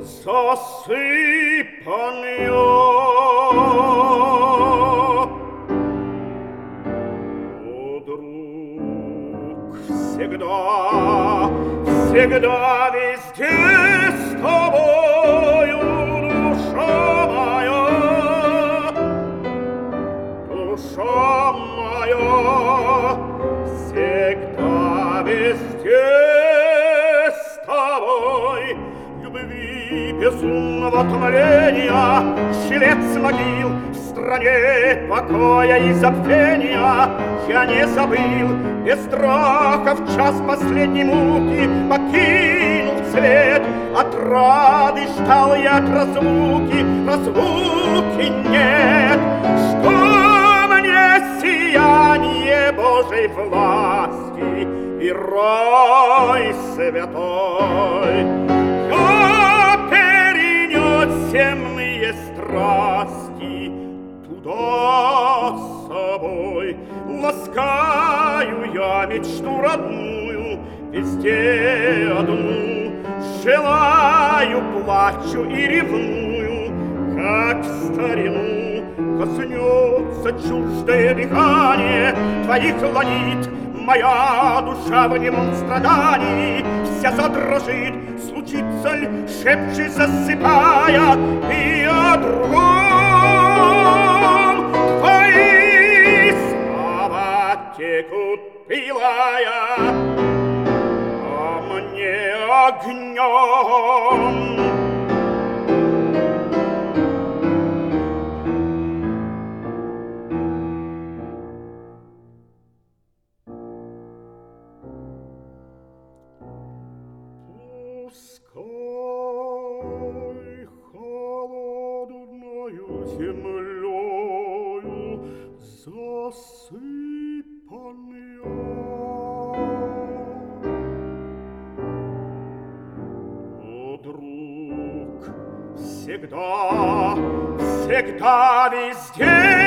засыпанье. О, друг, всегда везде с тобою, душа моя, всегда везде с тобой. Любви безумного томления, жилец могил в стране покоя и забвения. Я не забыл, без страха в час последней муки покинул свет отрады, ждал я от разлуки нет. Что мне сияние Божьей власти и рай святой? Я перенес земные страсти туда с собой. Ласкаю я мечту родную, везде одну, желаю, плачу и ревную, как в старину коснется чуждое дыхание твоих ланит. Моя душа в немом страдании вся задрожит, случится ль, шепчет, засыпая, и о другом твои слова текут пылая, а мне огнем. Пускай холодною землею засыпанья, о, друг, всегда везде